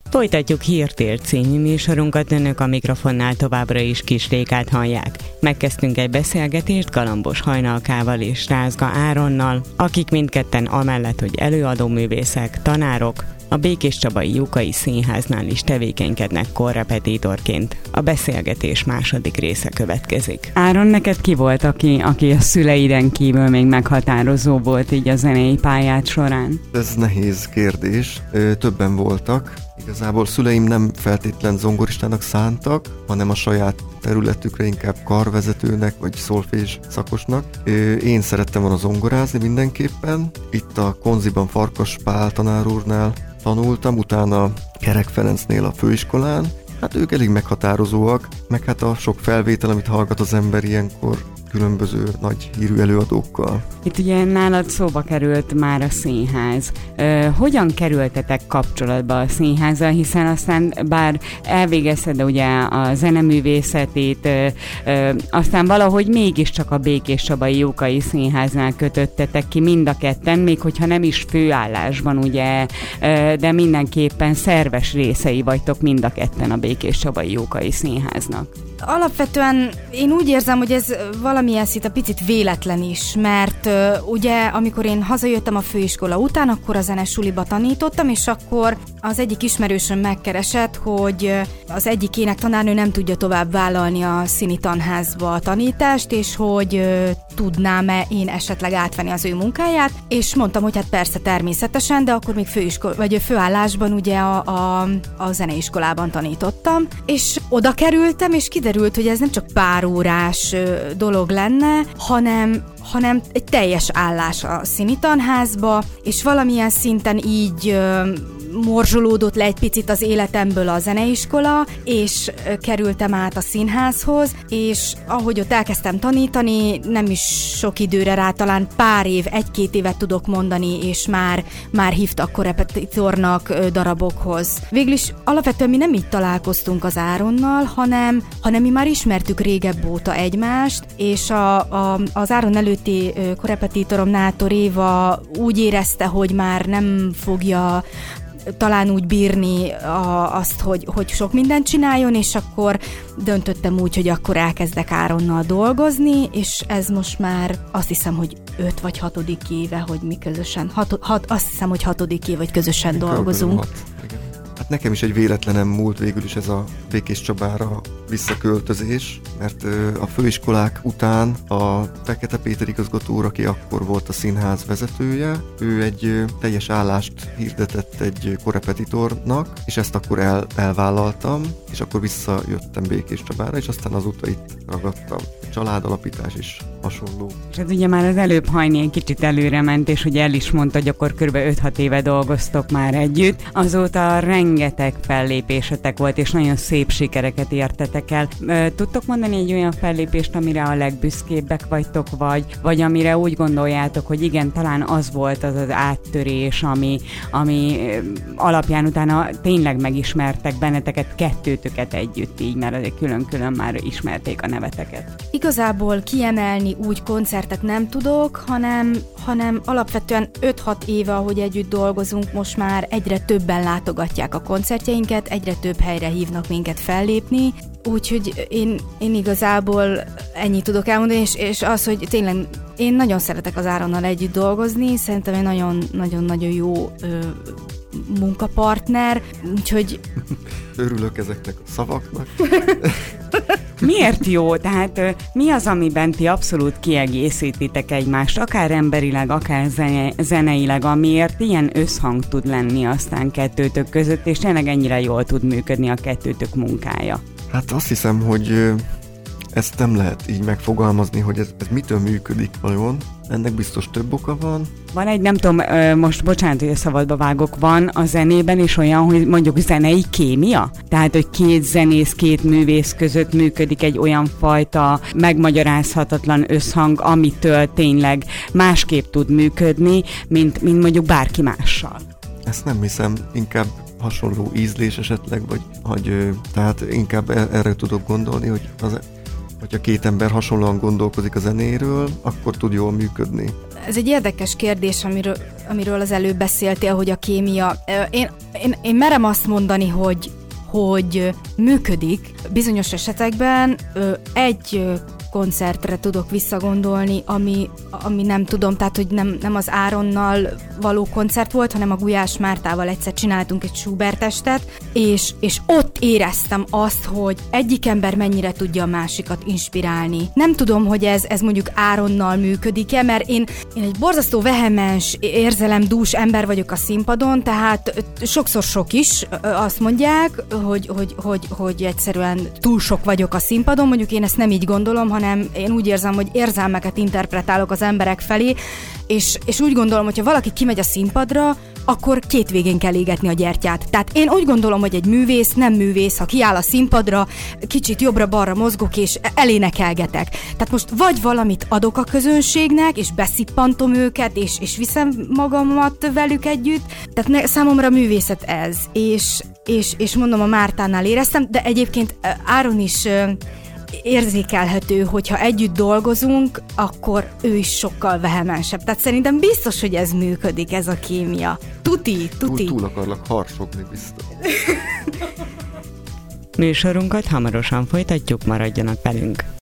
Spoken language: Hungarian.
Folytatjuk Hírtér című műsorunkat, önök a mikrofonnál továbbra is Kis Rékát hallják. Megkezdtünk egy beszélgetést Galambos Hajnalkával és Rázga Áronnal, akik mindketten amellett, hogy előadóművészek, tanárok, a Békéscsabai Jókai Színháznál is tevékenykednek korrepetitorként. A beszélgetés második része következik. Áron, neked ki volt, aki a szüleiden kívül még meghatározó volt így a zenei pályád során? Ez nehéz kérdés. Többen voltak. Igazából szüleim nem feltétlen zongoristának szántak, hanem a saját területükre inkább karvezetőnek vagy szolfés szakosnak. Én szerettem volna zongorázni mindenképpen. Itt a Konziban Farkas Pál tanár úrnál tanultam, utána Kerek Ferencnél a főiskolán. Hát ők elég meghatározóak, meg hát a sok felvétel, amit hallgat az ember ilyenkor különböző nagy hírű előadókkal. Itt ugye nálad szóba került már a színház. Hogyan kerültetek kapcsolatba a színházzal, hiszen aztán bár elvégezted ugye a zeneművészetét, aztán valahogy mégiscsak a Békéscsabai Jókai Színháznál kötöttetek ki mind a ketten, még hogyha nem is főállásban ugye, de mindenképpen szerves részei vagytok mind a ketten a Békéscsabai Jókai Színháznak. Alapvetően én úgy érzem, hogy ez valamilyen szinte picit véletlen is, mert ugye amikor én hazajöttem a főiskola után, akkor a zenesuliba tanítottam, és akkor az egyik ismerősöm megkeresett, hogy az egyik énektanárnő nem tudja tovább vállalni a színi tanházba a tanítást, és hogy tudnám-e én esetleg átvenni az ő munkáját, és mondtam, hogy hát persze természetesen, de akkor még főállásban ugye a zeneiskolában tanítottam, és oda kerültem, és kiderült, hogy ez nem csak pár órás dolog lenne, hanem egy teljes állás a színi tanházba, és valamilyen szinten így morzsolódott le egy picit az életemből a zeneiskola, és kerültem át a színházhoz, és ahogy ott elkezdtem tanítani, nem is sok időre rá, talán pár év, 1-2 évet tudok mondani, és már hívtak korrepetitornak darabokhoz. Végülis alapvetően mi nem így találkoztunk az Áronnal, hanem mi már ismertük régebb óta egymást, és az Áron előtti korrepetitorom Nátor Éva úgy érezte, hogy már nem fogja talán úgy bírni azt, hogy sok mindent csináljon, és akkor döntöttem úgy, hogy akkor elkezdek Áronnal dolgozni, és ez most már azt hiszem, hogy 5 vagy 6. éve, hogy mi közösen, azt hiszem, hogy 6. év, hogy közösen dolgozunk. Hát nekem is egy véletlenem múlt végül is ez a Békéscsabára visszaköltözés, mert a főiskolák után a Fekete Péter igazgató úr, aki akkor volt a színház vezetője, ő egy teljes állást hirdetett egy korrepetitornak, és ezt akkor elvállaltam, és akkor visszajöttem Békéscsabára, és aztán azóta itt ragadtam. Családalapítás is hasonló. És ez ugye már az előbb Hajni egy kicsit előre ment, és ugye el is mondta, hogy akkor kb. 5-6 éve dolgoztok már együtt. Azóta rengeteg fellépésetek volt, és nagyon szép sikereket értetek el. Tudtok mondani egy olyan fellépést, amire a legbüszkébbek vagytok, vagy amire úgy gondoljátok, hogy igen, talán az volt az az áttörés, ami alapján utána tényleg megismertek benneteket, kettőtöket együtt így, mert azért külön-külön már ismerték a neveteket. Igazából kiemelni úgy koncertet nem tudok, hanem alapvetően 5-6 éve, ahogy együtt dolgozunk, most már egyre többen látogatják a koncertjeinket, egyre több helyre hívnak minket fellépni, úgyhogy én igazából ennyit tudok elmondani, és az, hogy tényleg én nagyon szeretek az Áronnal együtt dolgozni, szerintem egy nagyon-nagyon jó munkapartner, úgyhogy... Örülök ezeknek a szavaknak. Miért jó? Tehát mi az, amiben ti abszolút kiegészítitek egymást, akár emberileg, akár zeneileg, amiért ilyen összhang tud lenni aztán kettőtök között, és tényleg ennyire jól tud működni a kettőtök munkája? Hát azt hiszem, hogy ezt nem lehet így megfogalmazni, hogy ez mitől működik vajon. Ennek biztos több oka van. Van egy, nem tudom, most bocsánat, hogy a szabadba vágok, van a zenében is olyan, hogy mondjuk zenei kémia? Tehát, hogy 2 zenész, 2 művész között működik egy olyan fajta megmagyarázhatatlan összhang, amitől tényleg másképp tud működni, mint mondjuk bárki mással. Ezt nem hiszem, inkább hasonló ízlés esetleg, vagy tehát inkább erre tudok gondolni, hogy hogyha két ember hasonlóan gondolkozik a zenéről, akkor tud jól működni. Ez egy érdekes kérdés, amiről az előbb beszéltél, hogy a kémia. Én merem azt mondani, hogy működik. Bizonyos esetekben egy koncertre tudok visszagondolni, ami nem tudom, tehát hogy nem az Áronnal való koncert volt, hanem a Gulyás Mártával egyszer csináltunk egy Schubert-estet, és ott éreztem azt, hogy egyik ember mennyire tudja a másikat inspirálni. Nem tudom, hogy ez mondjuk Áronnal működik-e, mert én egy borzasztó vehemens, érzelemdús ember vagyok a színpadon, tehát sokszor sok is azt mondják, hogy egyszerűen túl sok vagyok a színpadon, mondjuk én ezt nem így gondolom, hanem én úgy érzem, hogy érzelmeket interpretálok az emberek felé, és úgy gondolom, hogyha valaki kimegy a színpadra, akkor két végén kell égetni a gyertyát. Tehát én úgy gondolom, hogy egy művész nem művész, ha kiáll a színpadra, kicsit jobbra-balra mozgok, és elénekelgetek. Tehát most vagy valamit adok a közönségnek, és beszippantom őket, és viszem magamat velük együtt. Tehát számomra művészet ez. És mondom, a Mártánál éreztem, de egyébként Áron is érzékelhető, hogyha együtt dolgozunk, akkor ő is sokkal vehemensebb. Tehát szerintem biztos, hogy ez működik, ez a kémia. Tuti. Túl akarlak harsogni, biztos. Műsorunkat hamarosan folytatjuk, maradjanak velünk.